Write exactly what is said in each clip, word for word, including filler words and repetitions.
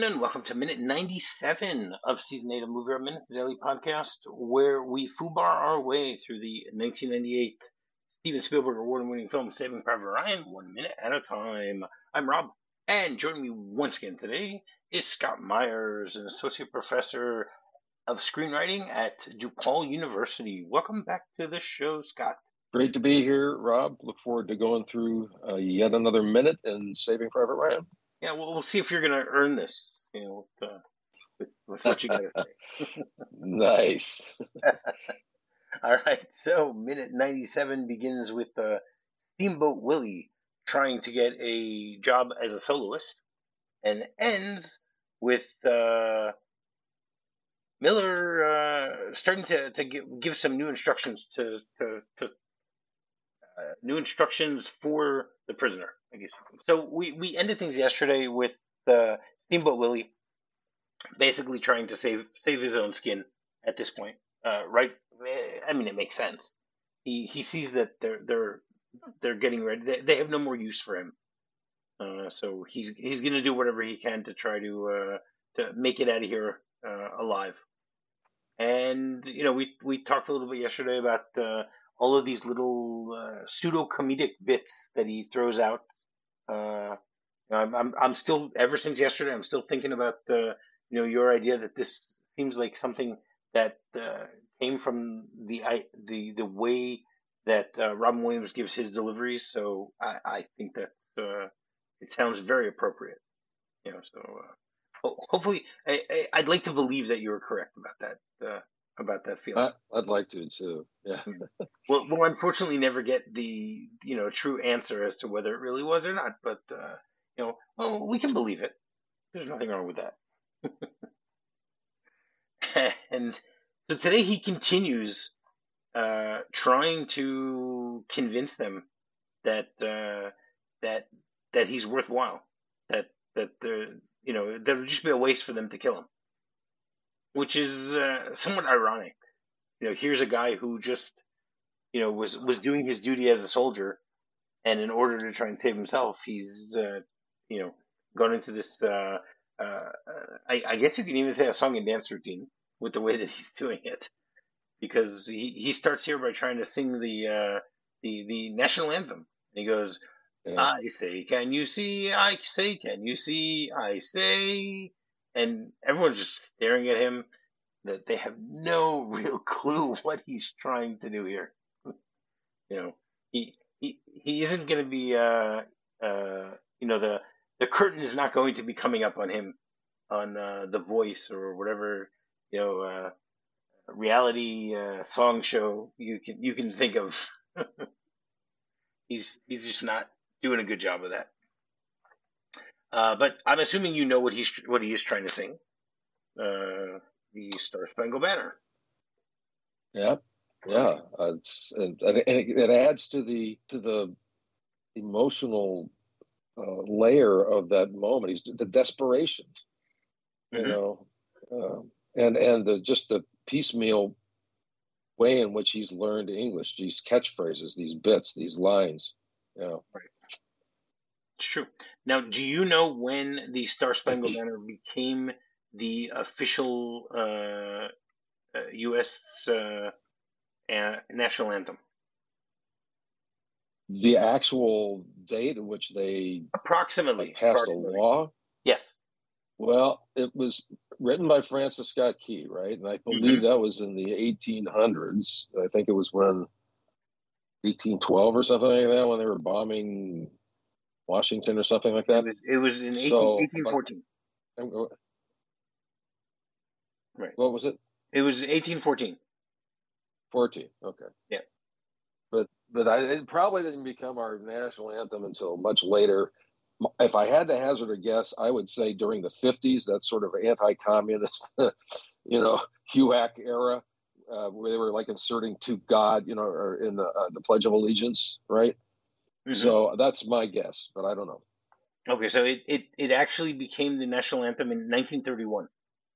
and welcome to minute ninety-seven of season eight of Movie Our Minute, the daily podcast, where we foobar our way through the nineteen ninety-eight Steven Spielberg award-winning film Saving Private Ryan, one minute at a time. I'm Rob, and joining me once again today is Scott Myers, an associate professor of screenwriting at DePaul University. Welcome back to the show, Scott. Great to be here, Rob. Look forward to going through uh, yet another minute in Saving Private Ryan. Yeah, well, we'll see if you're going to earn this, you know, with, uh, with, with what you got to say. Nice. All right, so minute ninety-seven begins with uh, Steamboat Willie trying to get a job as a soloist, and ends with uh, Miller uh, starting to, to give, give some new instructions to, to, to uh, new instructions for the prisoner, I guess. So we, we ended things yesterday with uh, Steamboat Willie basically trying to save save his own skin at this point, uh, right? I mean, it makes sense. He he sees that they're they're they're getting ready. They, they have no more use for him. Uh, so he's he's gonna do whatever he can to try to uh, to make it out of here uh, alive. And you know, we we talked a little bit yesterday about uh, all of these little uh, pseudo comedic bits that he throws out. Uh, I'm I'm I'm still ever since yesterday. I'm still thinking about uh, you know your idea that this seems like something that uh, came from the I, the the way that uh, Robin Williams gives his deliveries. So I, I think that's uh, it sounds very appropriate. You know, so uh, ho- hopefully I, I I'd like to believe that you were correct about that uh, about that feeling. I, I'd like to too. Yeah. We'll, we'll unfortunately never get the you know true answer as to whether it really was or not, but uh, you know, well, we can believe it. There's nothing wrong with that. And so today he continues uh, trying to convince them that uh, that that he's worthwhile, that that the you know that would just be a waste for them to kill him, which is uh, somewhat ironic. You know, here's a guy who just you know was was doing his duty as a soldier, and in order to try and save himself, he's uh, you know gone into this. Uh, uh, I, I guess you can even say a song and dance routine with the way that he's doing it, because he, he starts here by trying to sing the uh, the the national anthem. And he goes, Yeah. "I say, can you see? I say, can you see? I say," and everyone's just staring at him. That they have no real clue what he's trying to do here. You know, he he he isn't going to be uh uh you know the the curtain is not going to be coming up on him on uh, The Voice or whatever you know uh, reality uh, song show you can you can think of. he's he's just not doing a good job of that. Uh, but I'm assuming you know what he's what he is trying to sing. Uh, the Star Spangled Banner. Yeah. Yeah. Uh, it's and, and it, it adds to the to the emotional uh, layer of that moment. He's the desperation, you Mm-hmm. know, uh, and and the just the piecemeal way in which he's learned English, these catchphrases, these bits, these lines. You know. Right. It's true. Now, do you know when the Star Spangled Banner became the official uh, uh, U S uh, uh, national anthem? The actual date in which they Approximately. like, passed Approximately. a law? Yes. Well, it was written by Francis Scott Key, right? And I believe Mm-hmm. that was in the eighteen hundreds. I think it was when eighteen twelve or something like that, when they were bombing Washington or something like that. It was, it was in So, eighteen fourteen. But, Right. What was it? It was eighteen fourteen. fourteen. Okay. Yeah. But but I, it probably didn't become our national anthem until much later. If I had to hazard a guess, I would say during the fifties, that sort of anti-communist, you know, H U A C era, uh, where they were like inserting "to God," you know, or in the, uh, the Pledge of Allegiance, right? Mm-hmm. So that's my guess, but I don't know. Okay, so it, it, it actually became the national anthem in nineteen thirty-one.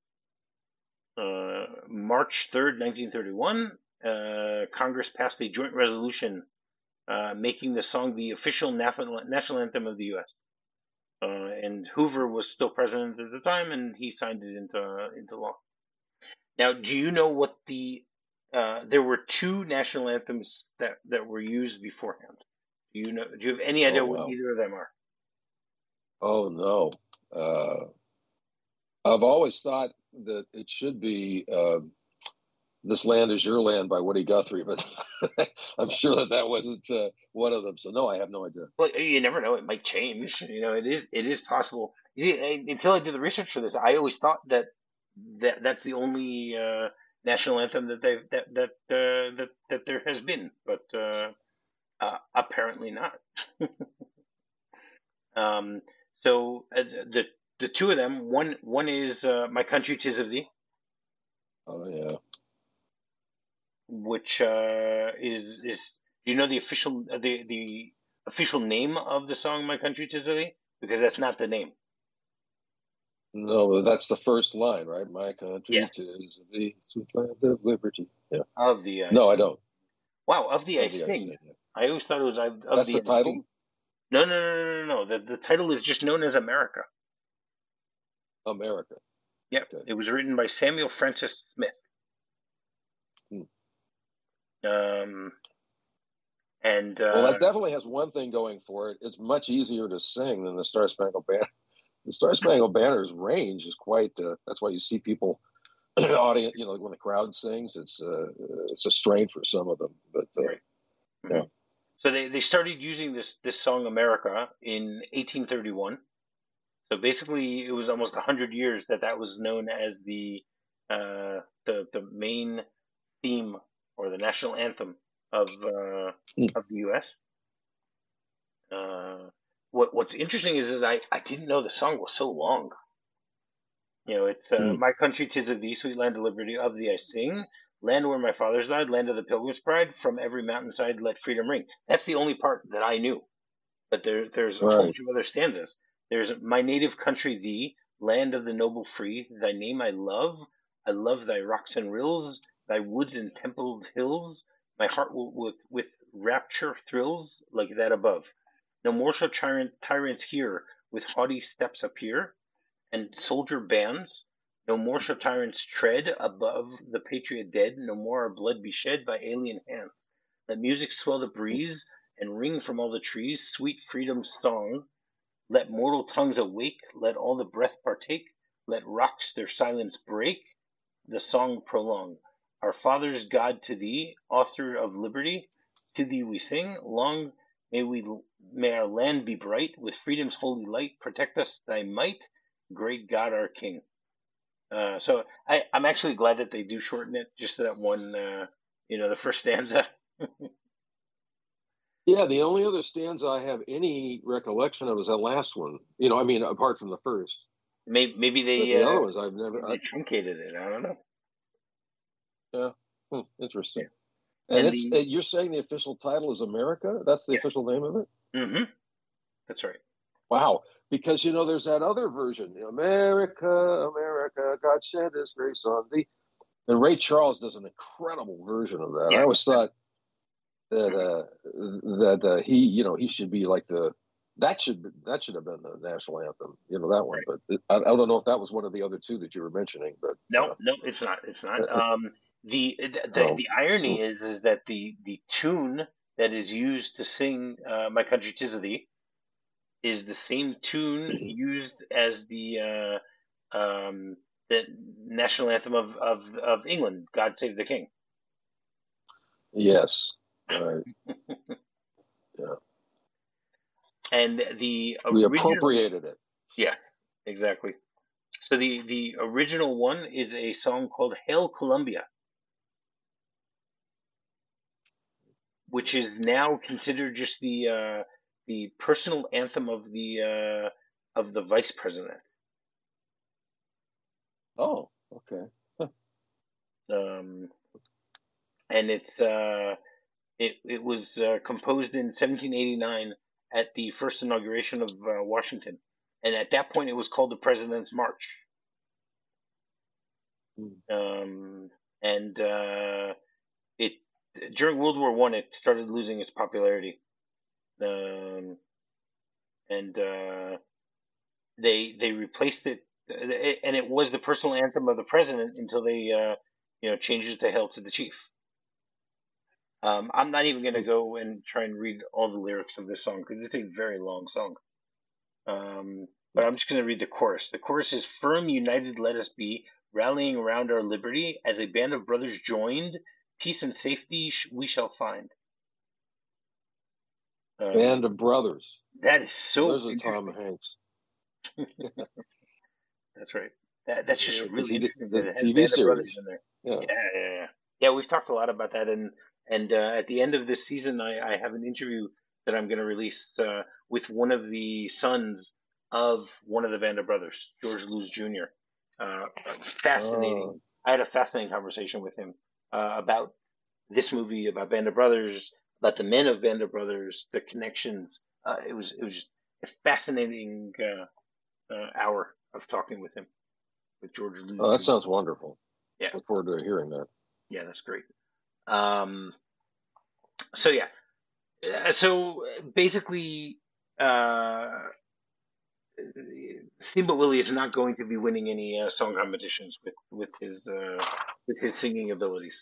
Uh, March third, nineteen thirty-one, uh, Congress passed a joint resolution uh, making the song the official national anthem of the U S uh, and Hoover was still president at the time, and he signed it into into law. Now, do you know what the uh, there were two national anthems that that were used beforehand? Do you know? Do you have any Oh idea what wow. either of them are? Oh no. Uh, I've always thought that it should be uh, "This Land Is Your Land" by Woody Guthrie, but I'm sure that that wasn't uh, one of them. So no, I have no idea. Well, you never know; it might change. You know, it is it is possible. You see, I- until I did the research for this, I always thought that that that's the only uh, national anthem that they that that uh, that that there has been, but uh, uh, apparently not. Um, so uh, the the two of them, one one is uh, "My Country 'Tis of Thee," Oh yeah. which uh, is is do you know the official uh, the the official name of the song "My Country 'Tis of Thee"? Because that's not the name. No, that's the first line, right? My country Yes, tis the sweet land of liberty. Yeah. of the I No, I Sing. don't. Wow, of the I Of the I Sing. sing. Yeah. I always thought it was of of That's the the I title. Sing. No, no, no, no, no, no. The the title is just known as America. America. Yep, Okay. it was written by Samuel Francis Smith. Hmm. Um, and Well, uh, that definitely has one thing going for it. It's much easier to sing than the Star Spangled Banner. The Star Spangled Banner's range is quite. Uh, that's why you see people, audience. You know, when the crowd sings, it's uh, it's a strain for some of them. But uh, right. yeah. Mhm. So they, they started using this this song America in eighteen thirty-one. So basically, it was almost one hundred years that that was known as the uh, the the main theme or the national anthem of uh, Hmm. of the U S. Uh, what what's interesting is that I, I didn't know the song was so long. You know, it's uh, Hmm. "My country 'tis of thee, sweet land of liberty, of thee I sing, land where my fathers died, land of the pilgrim's pride, from every mountainside let freedom ring." That's the only part that I knew. But there there's a whole Right. bunch of other stanzas. There's "My native country thee, land of the noble free, thy name I love, I love thy rocks and rills, thy woods and templed hills, my heart will with with rapture thrills like that above. No more shall tyrant, tyrants here with haughty steps appear, and soldier bands. No more shall tyrants tread above the patriot dead, no more our blood be shed by alien hands. Let music swell the breeze and ring from all the trees sweet freedom's song. Let mortal tongues awake, let all the breath partake, let rocks their silence break, the song prolong. Our fathers God to thee, author of liberty, to thee we sing. Long may we may our land be bright with freedom's holy light. Protect us, thy might, great God our King. Uh, so I, I'm actually glad that they do shorten it just to that one, uh, you know, the first stanza. Yeah, the only other stanza I have any recollection of is that last one. You know, I mean, apart from the first, maybe maybe but they the uh, other ones I've never. maybe I, they truncated it. I don't know. yeah, hmm, Yeah. interesting. And And it's the uh, you're saying the official title is America? That's the yeah, official name of it? mm-hmm, that's right. Wow. Because you know, there's that other version, America, America, God shed His grace on thee. And Ray Charles does an incredible version of that. I Yeah. always thought that Mhm. uh, that uh, he, you know, he should be like the that should that should have been the national anthem, you know, that one. Right. But it, I, I don't know if that was one of the other two that you were mentioning. But No, uh, no, it's not. It's not. uh, Um, the the oh, the hmm, irony is is that the the tune that is used to sing uh, "My Country 'Tis of Thee" is the same tune used as the uh, um, the national anthem of, of of England, "God Save the King." yes, right, yeah, And the we original, appropriated it. yes, exactly. So the the original one is a song called "Hail Columbia," which is now considered just the uh, the personal anthem of the uh, of the vice president. Oh, okay. Um, and it's uh, it it was uh, composed in seventeen eighty-nine at the first inauguration of uh, Washington, and at that point it was called the President's March. Hmm. Um, and uh, it during World War One it started losing its popularity. Um, and uh, they they replaced it, and it was the personal anthem of the president until they uh, you know changed it to "Hail to the Chief." Um, I'm not even going to go and try and read all the lyrics of this song because it's a very long song. Um, but I'm just going to read the chorus. The chorus is firm, united, let us be, rallying around our liberty. As a band of brothers joined, peace and safety sh- we shall find. Um, Band of Brothers. That is so There's a Tom Hanks. That's right. That that's just Yeah, really he did interesting that the it has T V Band of Brothers series. in there. Yeah. Yeah, yeah, yeah. Yeah, we've talked a lot about that, and and uh, at the end of this season, I, I have an interview that I'm going to release uh, with one of the sons of one of the Band of Brothers, George Lewis Junior Uh, fascinating. Uh, I had a fascinating conversation with him uh, about this movie, about Band of Brothers, about the men of Band of Brothers, the connections. Uh, it was it was just a fascinating uh, uh, hour of talking with him, with George Lewis oh, that Junior sounds wonderful. Yeah, Look forward to hearing that. yeah, that's great. Um, so yeah, Uh, so basically, uh, Steamboat Willie is not going to be winning any uh, song competitions with with his uh, with his singing abilities.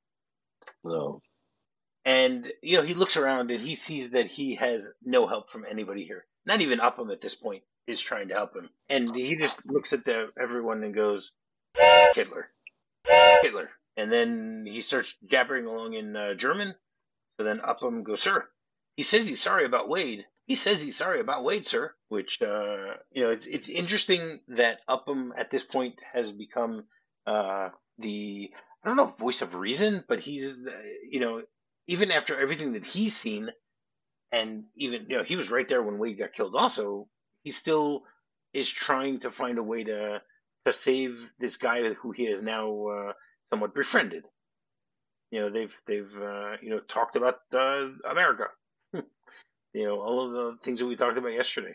No. And you know, he looks around and he sees that he has no help from anybody here. Not even Upham at this point is trying to help him, and he just looks at the everyone and goes, "Hitler, Hitler," and then he starts jabbering along in uh, German. So then Upham goes, "Sir, he says he's sorry about Wade. He says he's sorry about Wade, sir." Which uh, you know, it's it's interesting that Upham at this point has become uh, the I don't know voice of reason, but he's uh, you know even after everything that he's seen, and even you know he was right there when Wade got killed. Also, he still is trying to find a way to to save this guy who he has now uh, somewhat befriended. You know, they've they've uh, you know talked about uh, America. You know, all of the things that we talked about yesterday.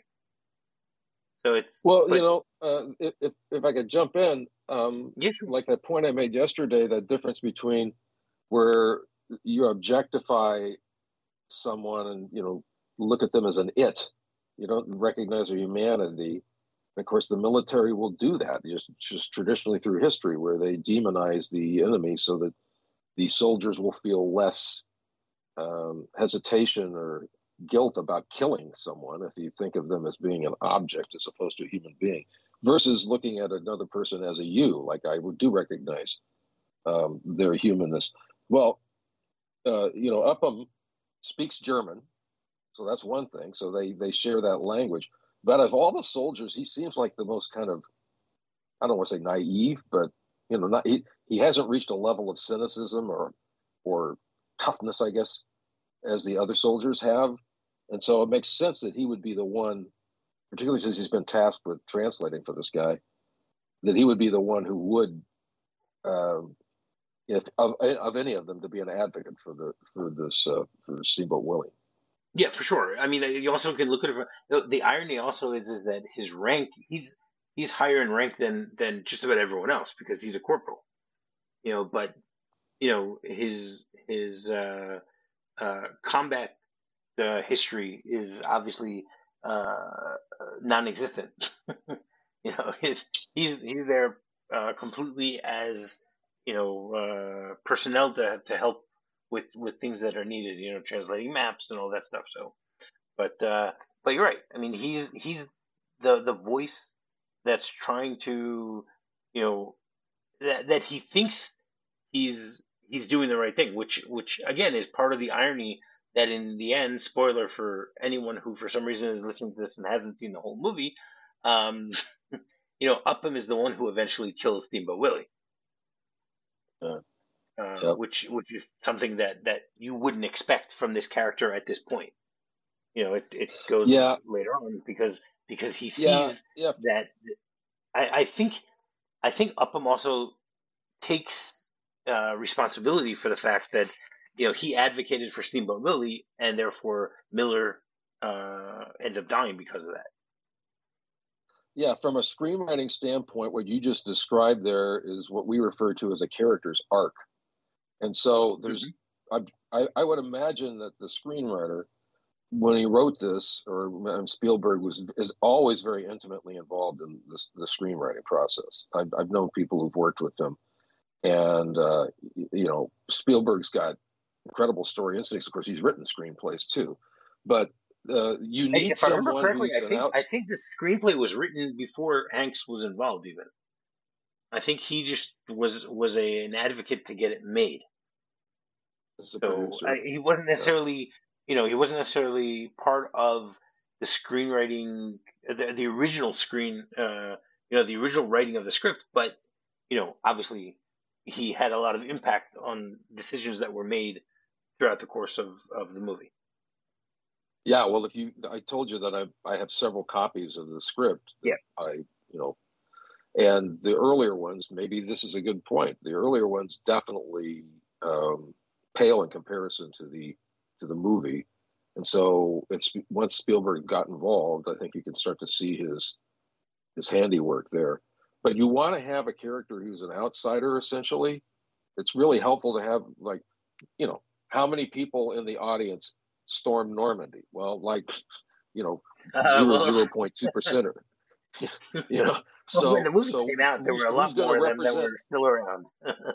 So it's Well, you but know, uh, if if I could jump in, um, yeah, sure. like that point I made yesterday, that difference between where you objectify someone and you know look at them as an it, you don't recognize their humanity. And of course, the military will do that just just traditionally through history, where they demonize the enemy so that the soldiers will feel less um, hesitation or guilt about killing someone if you think of them as being an object as opposed to a human being, versus looking at another person as a you, like I would do recognize um, their humanness. Well, uh, you know, Upham speaks German, so that's one thing. So they they share that language. But of all the soldiers, he seems like the most kind of, I don't want to say naive, but you know, not he he hasn't reached a level of cynicism or or toughness, I guess, as the other soldiers have. And so it makes sense that he would be the one, particularly since he's been tasked with translating for this guy, that he would be the one who would, uh, if of, of any of them, to be an advocate for the for this uh, for Steamboat Willie. Yeah, for sure. I mean, you also can look at it. From, the, the irony also is is that his rank he's he's higher in rank than than just about everyone else because he's a corporal. You know, but you know his his uh, uh, combat uh, history is obviously uh, non-existent. You know, he's he's he's there uh, completely as you know uh, personnel to to help with with things that are needed. You know, translating maps and all that stuff. So, but uh, but you're right. I mean, he's he's the the voice that's trying to you know that that he thinks he's he's doing the right thing, which which again is part of the irony that in the end, spoiler for anyone who for some reason is listening to this and hasn't seen the whole movie, um, you know, Upham is the one who eventually kills Steamboat Willie, Uh, uh, yep. which which is something that that you wouldn't expect from this character at this point. You know, it it goes Yeah. later on because because he Yeah. sees Yeah. that I, I think I think Upham also takes uh, responsibility for the fact that you know he advocated for Steamboat Willie, and therefore Miller uh, ends up dying because of that. Yeah. From a screenwriting standpoint, what you just described there is what we refer to as a character's arc. And so there's, Mm-hmm. I, I, I would imagine that the screenwriter when he wrote this, or um, Spielberg was is always very intimately involved in this, the screenwriting process. I've, I've known people who've worked with him, and uh, you know, Spielberg's got incredible story instincts. Of course, he's written screenplays too, but uh, you Hey, need if I remember someone correctly, who's I an think out. I think the screenplay was written before Hanks was involved. Even I think he just was was a, an advocate to get it made. As a So I, producer. he wasn't Yeah. necessarily, you know, he wasn't necessarily part of the screenwriting, the, the original screen, uh, you know, the original writing of the script. But you know, obviously, he had a lot of impact on decisions that were made throughout the course of of the movie. Yeah, well, if you, I told you that I I have several copies of the script that Yeah. I, you know, and the earlier ones, maybe this is a good point. The earlier ones definitely um, pale in comparison to the to the movie, and so it's once Spielberg got involved, I think you can start to see his his handiwork there. But you want to have a character who's an outsider, essentially. It's really helpful to have, like, you know, how many people in the audience stormed Normandy? Well, like, you know, Uh, zero well, zero point two percent, or you know. well, when the So movie so came out, there who's were a who's lot going to more of them that represent? were still around.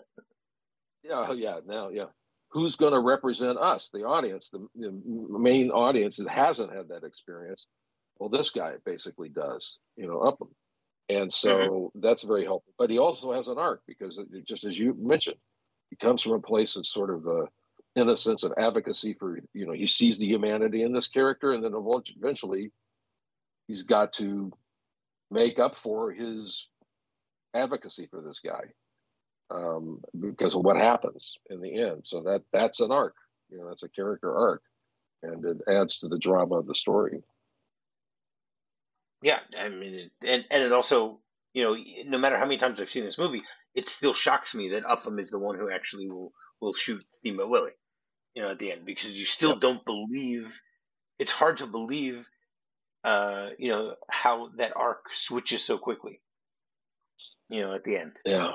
Yeah, oh, yeah, now, yeah. Who's going to represent us, the audience, the, the main audience that hasn't had that experience? Well, this guy basically does, you know, Upham. And Hmm. so that's very helpful. But he also has an arc because, it, just as you mentioned, he comes from a place of sort of uh, innocence of advocacy for, you know, he sees the humanity in this character, and then eventually he's got to make up for his advocacy for this guy, um, because of what happens in the end. So that that's an arc, you know, that's a character arc, and it adds to the drama of the story. Yeah, I mean, it, and and it also, you know, no matter how many times I've seen this movie, it still shocks me that Upham is the one who actually will will shoot Steamboat Willie, you know, at the end, because you still Yep. don't believe. It's hard to believe, uh, you know, how that arc switches so quickly, you know, at the end. Yeah.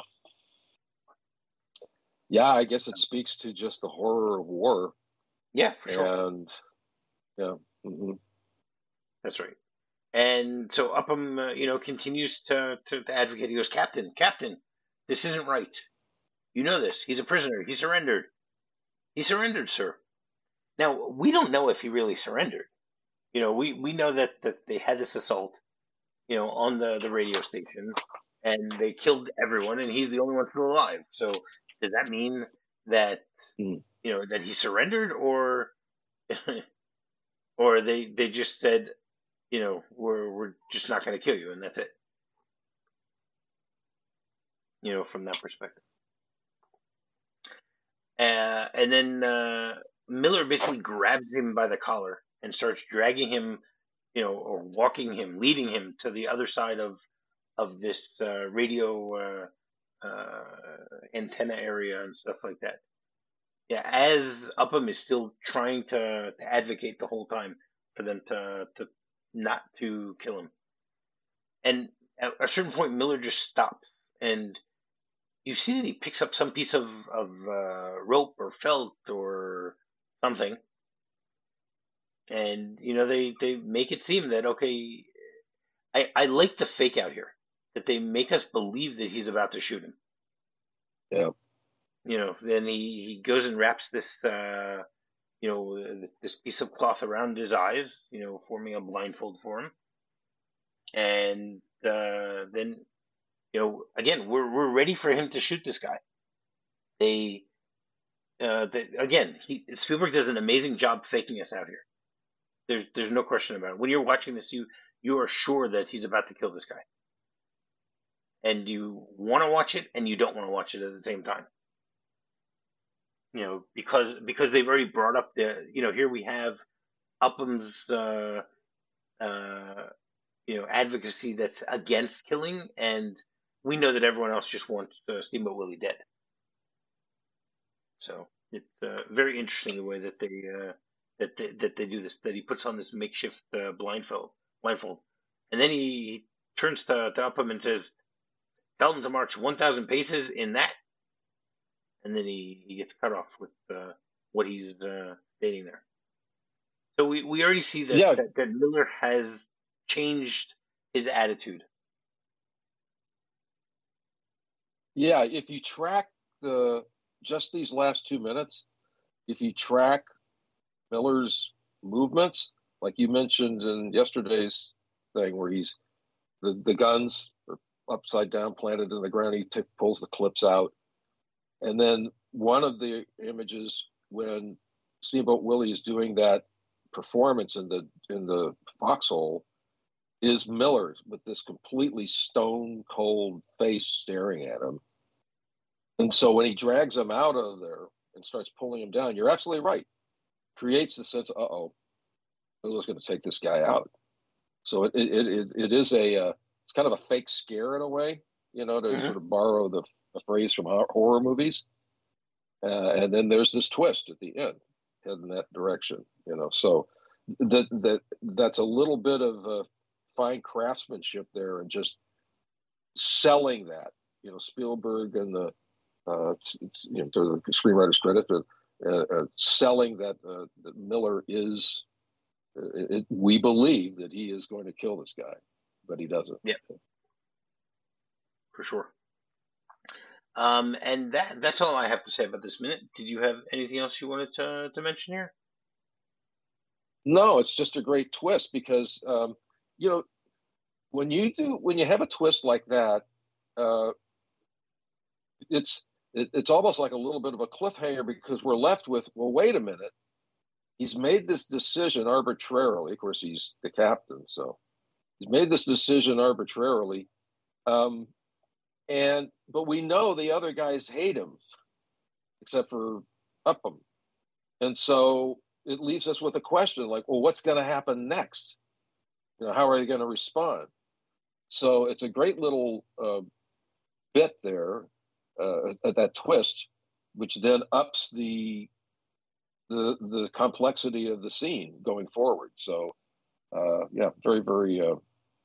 Yeah, I guess it speaks to just the horror of war, Yeah, for sure. and yeah. Mm-hmm. That's right. And so Upham, uh, you know, continues to, to to advocate. He goes, Captain, Captain, this isn't right. You know this. He's a prisoner. He surrendered. He surrendered, sir. Now, we don't know if he really surrendered. You know, we, we know that, that they had this assault, you know, on the, the radio station, and they killed everyone, and he's the only one still alive. So does that mean that, Mm. you know, that he surrendered, or or they they just said, you know, we're we're just not going to kill you, and that's it. You know, from that perspective. Uh, and then uh, Miller basically grabs him by the collar and starts dragging him, you know, or walking him, leading him to the other side of of this uh, radio uh, uh, antenna area and stuff like that. Yeah, as Upham is still trying to, to advocate the whole time for them to to not to kill him, and at a certain point, Miller just stops, and you see that he picks up some piece of of uh, rope or felt or something, and you know they they make it seem that okay. I I like the fake out here that they make us believe that he's about to shoot him. Yeah. You know, then he he goes and wraps this uh you know this piece of cloth around his eyes, you know, forming a blindfold for him, and uh, then you know again we're we're ready for him to shoot this guy. They uh, they, again, he Spielberg does an amazing job faking us out here. There's there's no question about it. When you're watching this, you you are sure that he's about to kill this guy, and you want to watch it and you don't want to watch it at the same time. You know, because because they've already brought up the you know here we have Upham's uh, uh, you know advocacy that's against killing, and we know that everyone else just wants uh, Steamboat Willie dead. So it's uh, very interesting the way that they uh, that they, that they do this. That he puts on this makeshift uh, blindfold, blindfold, and then he, he turns to, to Upham and says, "Tell him to march one thousand paces in that." And then he, he gets cut off with uh, what he's uh, stating there. So we, we already see that, Yeah, that, that Miller has changed his attitude. yeah. If you track the just these last two minutes, if you track Miller's movements, like you mentioned in yesterday's thing, where he's the, the guns are upside down, planted in the ground. He t- pulls the clips out, and then one of the images when Steamboat Willie is doing that performance in the in the foxhole is Miller's with this completely stone cold face staring at him. And so when he drags him out of there and starts pulling him down, you're absolutely right. Creates the sense, uh oh, Miller's going to take this guy out. So it it it, it is a uh, it's kind of a fake scare in a way, you know, to Mm-hmm. sort of borrow the, the phrase from horror movies. Uh, and then there's this twist at the end, heading that direction, you know. So that that that's a little bit of uh, fine craftsmanship there, and just selling that, you know, Spielberg and the uh, you know, to the screenwriter's credit, but uh, uh, selling that uh, that Miller is. It, it, we believe that he is going to kill this guy, but he doesn't. Yeah, for sure. Um, and that that's all I have to say about this minute. Did you have anything else you wanted to to mention here? No, it's just a great twist because um, you know when you do when you have a twist like that, uh, it's it, it's almost like a little bit of a cliffhanger because we're left with, well, wait a minute, he's made this decision arbitrarily. Of course, he's the captain, so he's made this decision arbitrarily, um, and but we know the other guys hate him, except for Upham, and so it leaves us with a question like, well, what's going to happen next? You know, how are they going to respond? So it's a great little uh, bit there, uh, at that twist, which then ups the the the complexity of the scene going forward. So uh, yeah, very very uh,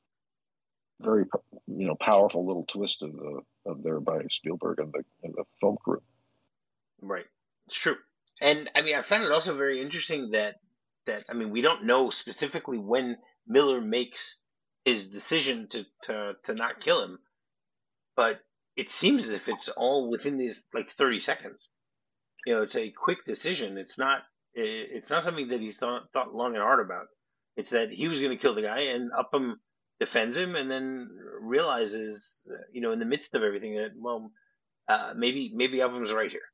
very you know powerful little twist of the of there by Spielberg and the and the film crew. Right. It's true. And I mean, I found it also very interesting that that I mean, we don't know specifically when Miller makes his decision to to to not kill him, but it seems as if it's all within these like thirty seconds. You know, it's a quick decision. It's not it's not something that he's thought, thought long and hard about. It's that he was going to kill the guy, and Upham defends him, and then realizes, uh, you know, in the midst of everything, that well, uh, maybe maybe Upham's right here.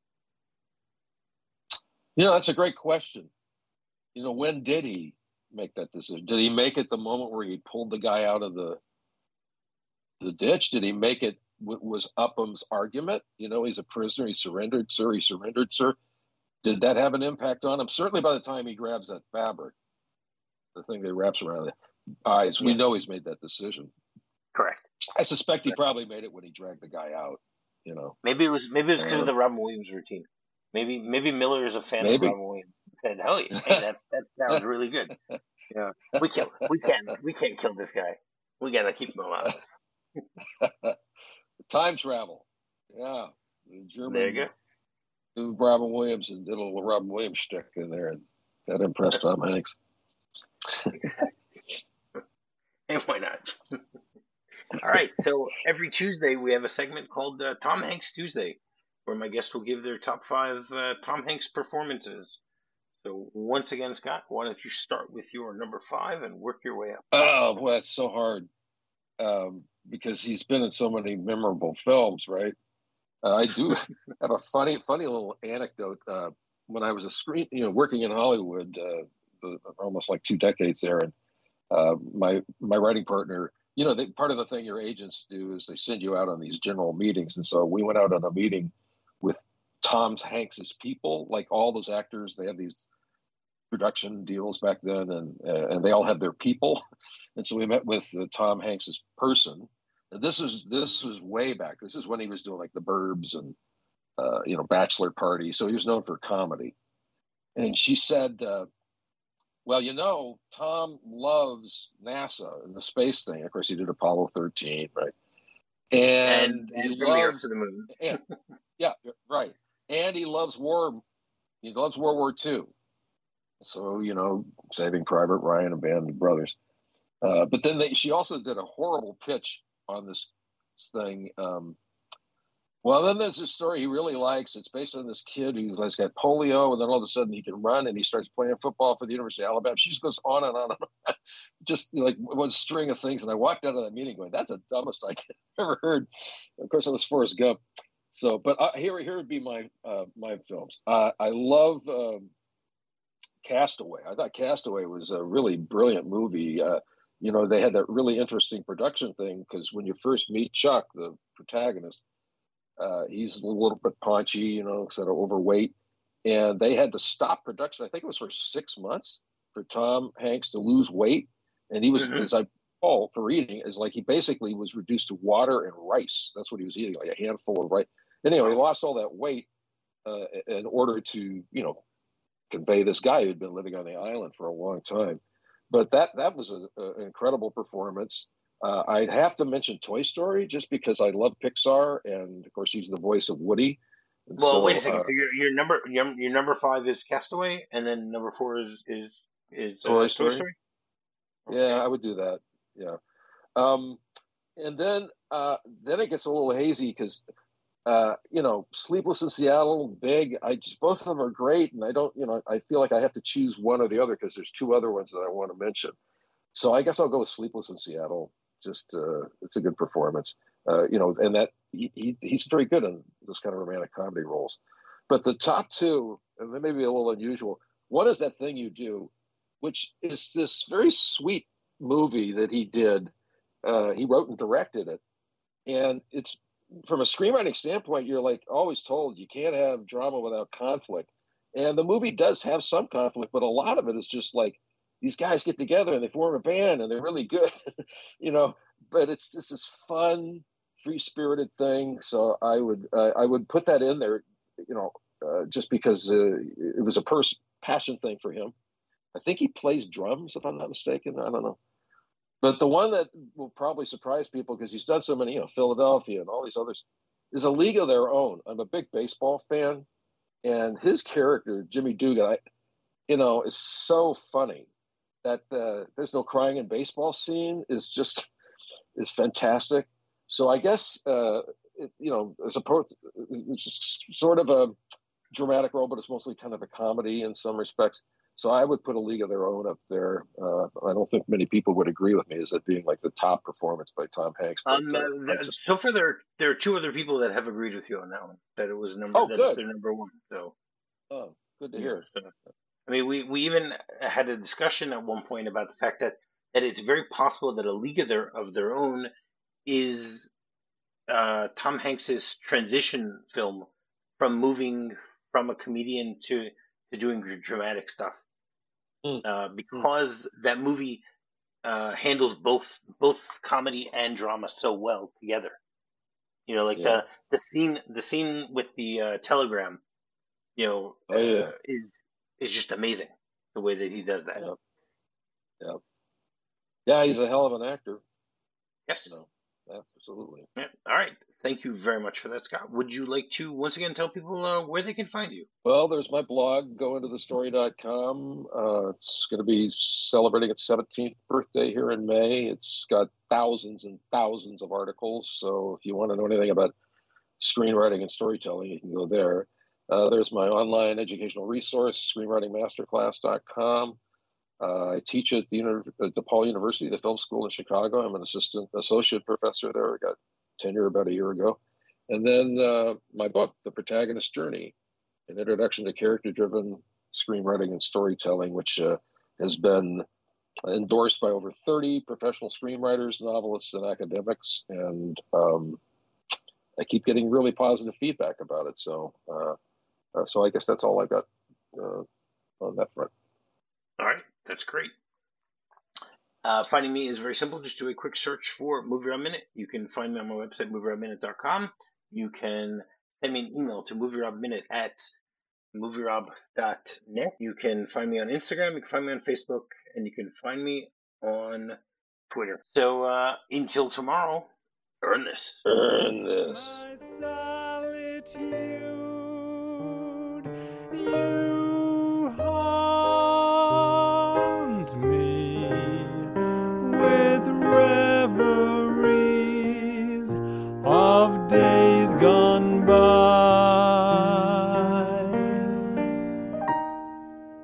You know, that's a great question. You know, when did he make that decision? Did he make it the moment where he pulled the guy out of the the ditch? Did he make it? Was Upham's argument? You know, he's a prisoner. He surrendered, sir. He surrendered, sir. Did that have an impact on him? Certainly, by the time he grabs that fabric, the thing that wraps around the eyes, we Yeah, know he's made that decision. correct. I suspect he probably made it when he dragged the guy out. You know, Maybe it was maybe it was because of uh, the Robin Williams routine. Maybe maybe Miller is a fan of maybe. Robin Williams and said, "Oh, hey, that that sounds really good. Yeah, we can't we can't we can't kill this guy. We gotta keep him alive." Time travel. Yeah, the There you German go. do Robin Williams and did a little Robin Williams stick in there, and that impressed Tom Hanks. And why not? All right. So every Tuesday we have a segment called uh, Tom Hanks Tuesday, where my guests will give their top five uh, Tom Hanks performances. So once again, Scott, why don't you start with your number five and work your way up? Oh, boy, that's so hard, um, because he's been in so many memorable films, right? Uh, I do have a funny, funny little anecdote. Uh, when I was a screen, you know, working in Hollywood, uh, almost like two decades there, and uh, my my writing partner, you know, they, part of the thing your agents do is they send you out on these general meetings, and so we went out on a meeting with Tom Hanks's people, like all those actors. They have these production deals back then, and uh, and they all have their people, and so we met with uh, Tom Hanks's person. And this is this is way back. This is when he was doing like The Burbs and uh, you know Bachelor Party. So he was known for comedy. And she said, uh, "Well, you know, Tom loves NASA and the space thing. Of course, he did Apollo thirteen, right? And And he and from the Earth to loves, the Moon. and, yeah, right. And he loves war. He loves World War Two. So, you know, Saving Private Ryan and Band of Brothers. Uh, but then they, she also did a horrible pitch on this thing. Um, well, then there's this story he really likes. It's based on this kid who has got polio, and then all of a sudden he can run, and he starts playing football for the University of Alabama. She just goes on and on and on, just like one string of things. And I walked out of that meeting going, "That's the dumbest I ever heard." Of course, it was Forrest Gump. So, but uh, here, here would be my uh, my films. Uh, I love um, Castaway. I thought Castaway was a really brilliant movie. Uh, you know, they had that really interesting production thing because when you first meet Chuck, the protagonist, uh, he's a little bit paunchy, you know, sort of overweight, and they had to stop production. I think it was for six months for Tom Hanks to lose weight, and he was, Mm-hmm. as I recall, for eating, is like he basically was reduced to water and rice. That's what he was eating, like a handful of rice. Anyway, he lost all that weight uh, in order to, you know, convey this guy who had been living on the island for a long time. But that that was an incredible performance. Uh, I'd have to mention Toy Story just because I love Pixar, and of course he's the voice of Woody. And Well, wait a so, second. uh, So your your number your, your number five is Castaway, and then number four is is is Toy uh, Toy Story, Story. yeah, Okay. I would do that. Yeah, um, and then uh, then it gets a little hazy because uh, you know, Sleepless in Seattle, Big. I just both of them are great, and I don't, you know, I feel like I have to choose one or the other because there's two other ones that I want to mention. So I guess I'll go with Sleepless in Seattle. Just uh, it's a good performance, uh, you know, and that he, he, he's very good in those kind of romantic comedy roles. But the top two, and they may be a little unusual. One is That Thing You Do, which is this very sweet movie that he did. Uh, he wrote and directed it, and it's from a screenwriting standpoint, you're like always told you can't have drama without conflict. And the movie does have some conflict, but a lot of it is just like these guys get together and they form a band and they're really good, you know. But it's this is fun, free spirited thing. So I would uh, I would put that in there, you know, uh, just because uh, it was a pers- passion thing for him. I think he plays drums, if I'm not mistaken. I don't know. But the one that will probably surprise people because he's done so many, you know, Philadelphia and all these others, is A League of Their Own. I'm a big baseball fan, and his character, Jimmy Dugan, I, you know, is so funny. That uh, There's No Crying in Baseball scene is just is fantastic. So I guess uh, it, you know, as opposed, it's sort of a dramatic role, but it's mostly kind of a comedy in some respects. So I would put A League of Their Own up there. Uh, I don't think many people would agree with me as it being like the top performance by Tom Hanks, but Um. uh, uh, I th- just so far, there there are two other people that have agreed with you on that one. That it was number. oh That is good, their number one. So oh good to yeah. hear. So I mean, we we even had a discussion at one point about the fact that that it's very possible that A League of Their of Their Own is uh, Tom Hanks's transition film from moving from a comedian to to doing dramatic stuff. Mm, Uh, mm, because that movie uh, handles both both comedy and drama so well together. You know, like yeah, the the scene the scene with the uh, telegram. You know, oh yeah, uh, is is just amazing the way that he does that. yeah, yeah, yeah. He's a hell of an actor. You Yes. know, absolutely. Yeah. All right. Thank you very much for that, Scott. Would you like to once again tell people uh, where they can find you? Well, there's my blog, go into the story dot com. Uh, it's going to be celebrating its seventeenth birthday here in May. It's got thousands and thousands of articles. So if you want to know anything about screenwriting and storytelling, you can go there. Uh, there's my online educational resource, screenwriting masterclass dot com. Uh, I teach at the at DePaul University, the film school in Chicago. I'm an assistant associate professor there. I got tenure about a year ago. And then uh, my book, The Protagonist Journey, an introduction to character-driven screenwriting and storytelling, which uh, has been endorsed by over thirty professional screenwriters, novelists, and academics. And um, I keep getting really positive feedback about it. So, uh, uh, so I guess that's all I've got uh, on that front. All right. That's great. Uh, finding me is very simple. Just do a quick search for Movie Rob Minute. You can find me on my website, movie rob minute dot com. You can send me an email to movierobminute at movierob dot net. You can find me on Instagram. You can find me on Facebook. And you can find me on Twitter. So uh, until tomorrow, earn this. Earn this. My solitude, you haunt. on by.